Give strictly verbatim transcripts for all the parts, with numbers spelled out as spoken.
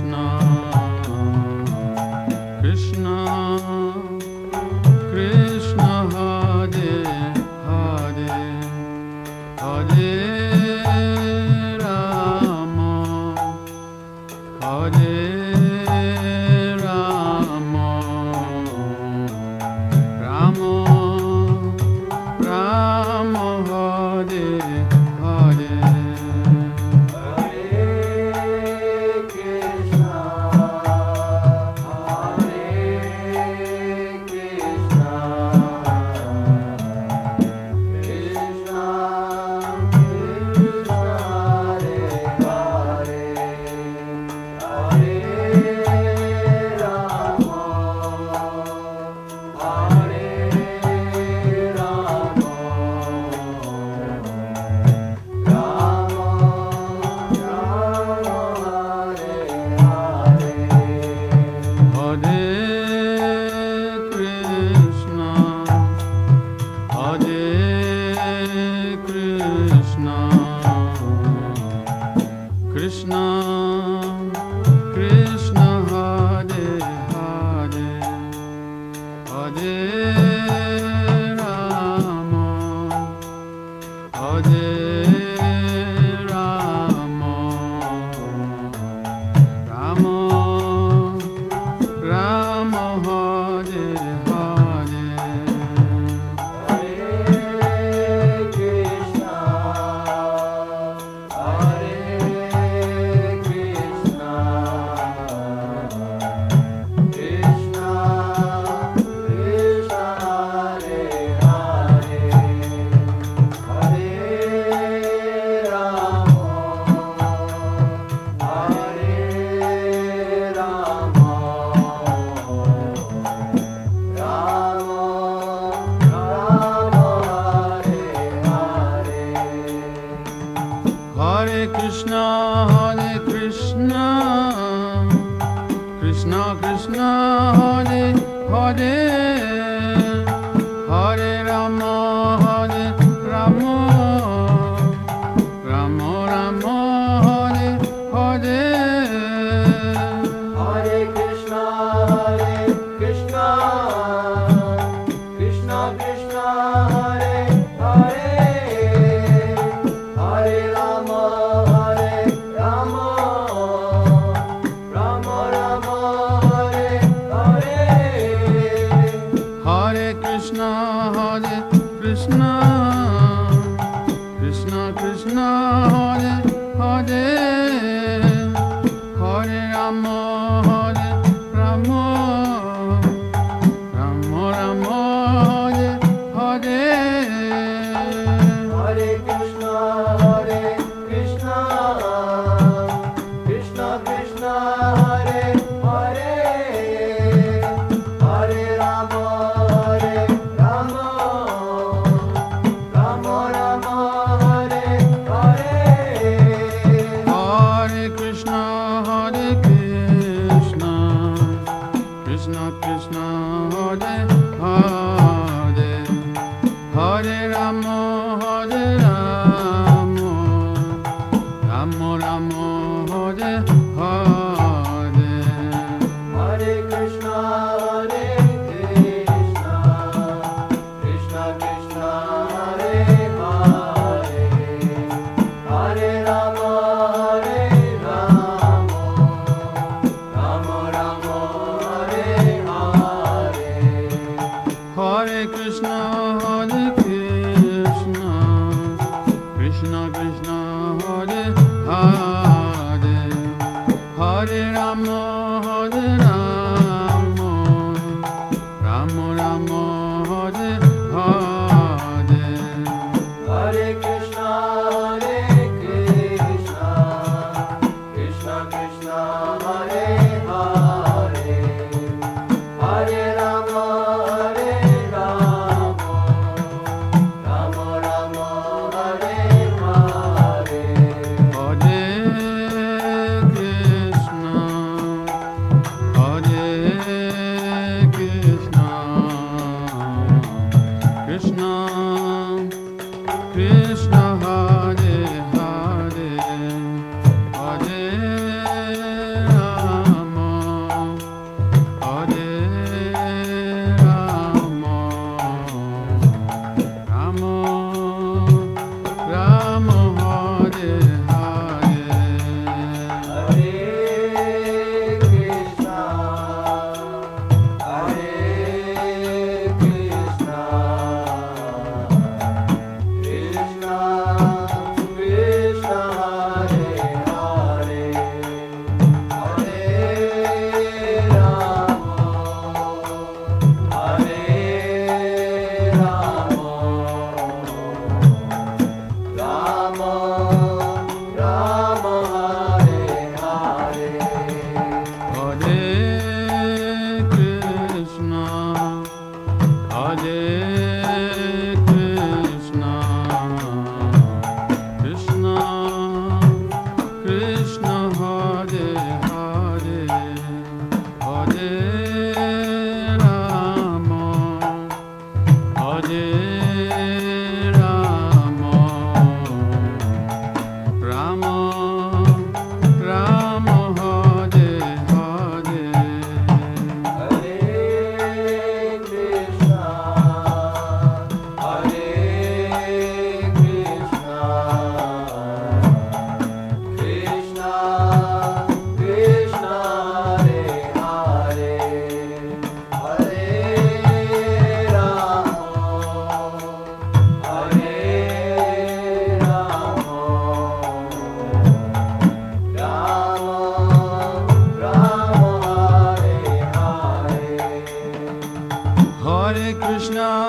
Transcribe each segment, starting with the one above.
Hare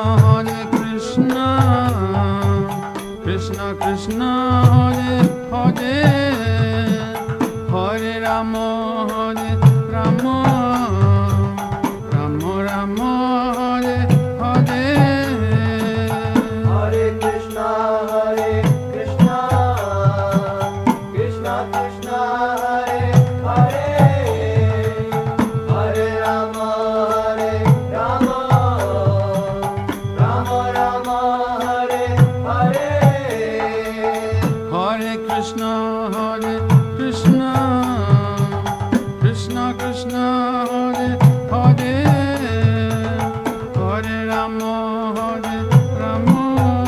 Hare Krishna, Krishna Krishna Hare Hare, Hare Rama Hare Rama, Rama Rama Hare Hare. Hare Krishna, Hare Krishna, Krishna Krishna Hare Hare, Hare Rama, Hare Rama, Rama Rama Hare Hare. Hare Krishna, Hare Krishna, Krishna Krishna Hare Hare, Hare Rama, Hare Rama,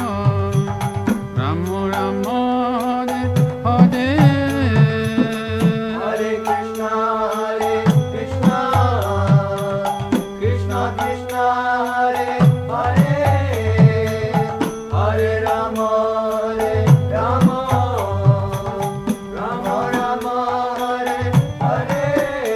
Rama Rama Hare Hare. Hare Krishna, Hare Krishna, Krishna Krishna Hare Hare, Hare Rama, Hare Rama, Rama Rama Hare Hare.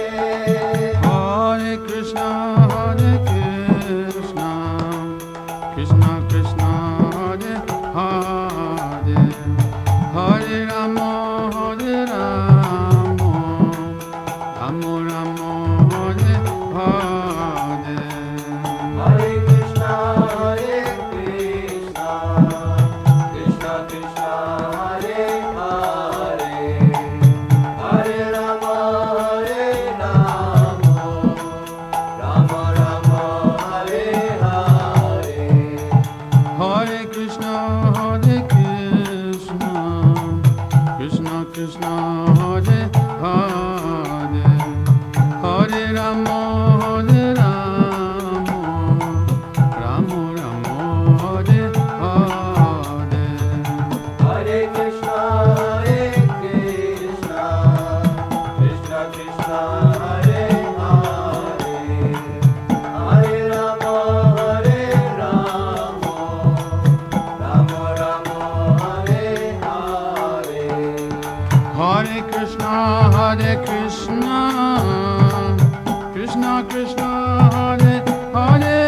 Hare Krishna, Hare Krishna, Krishna Krishna Hare Hare, Hare Rama, Hare Rama, Rama Rama Hare Hare. Hare Krishna, Hare Krishna, Krishna Krishna Hare Hare, Hare Rama, Hare Rama, Rama Rama Hare Hare. Hare Krishna, Hare Krishna, Krishna Krishna Hare Hare, Hare Rama, Hare Rama, Rama Rama Hare Hare. Hare Krishna, Hare Krishna, Krishna Krishna Hare Hare, Hare Rama, Hare Rama, Rama Rama Hare Hare. Hare Krishna, Hare Krishna, Krishna Krishna Hare Hare,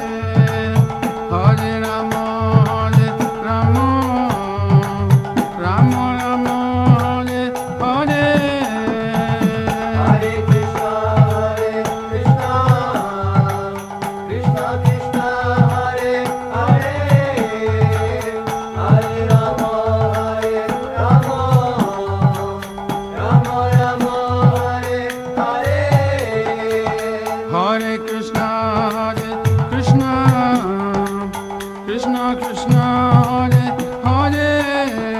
Hare Rama, Hare Rama, Rama Rama Hare Hare. Hare Krishna, Hare Krishna, Krishna Krishna Hare Hare, Hare Rama, Hare Rama, Rama Rama Hare Hare. Hare Krishna, Hare Krishna, Krishna Krishna Hare Hare,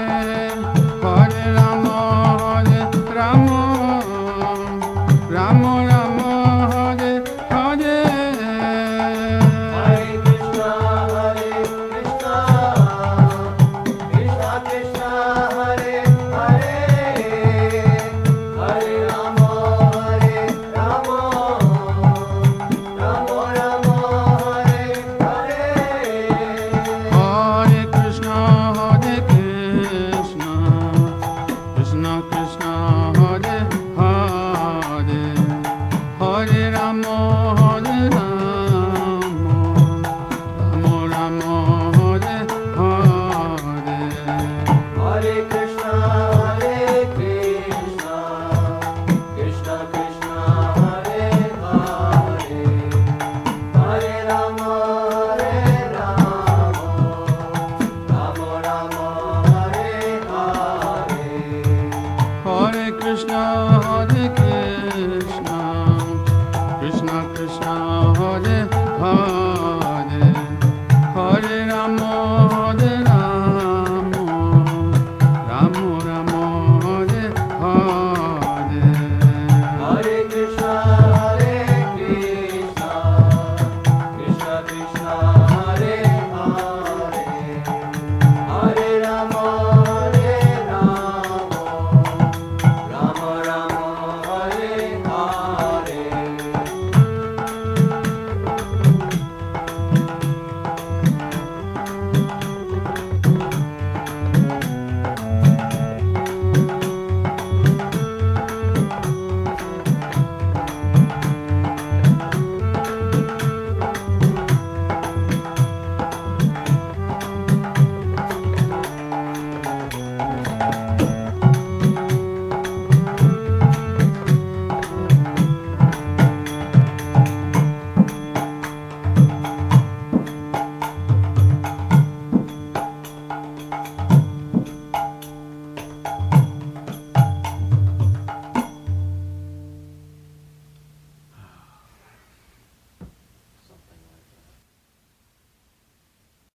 Hare Rama, Hare Rama, Rama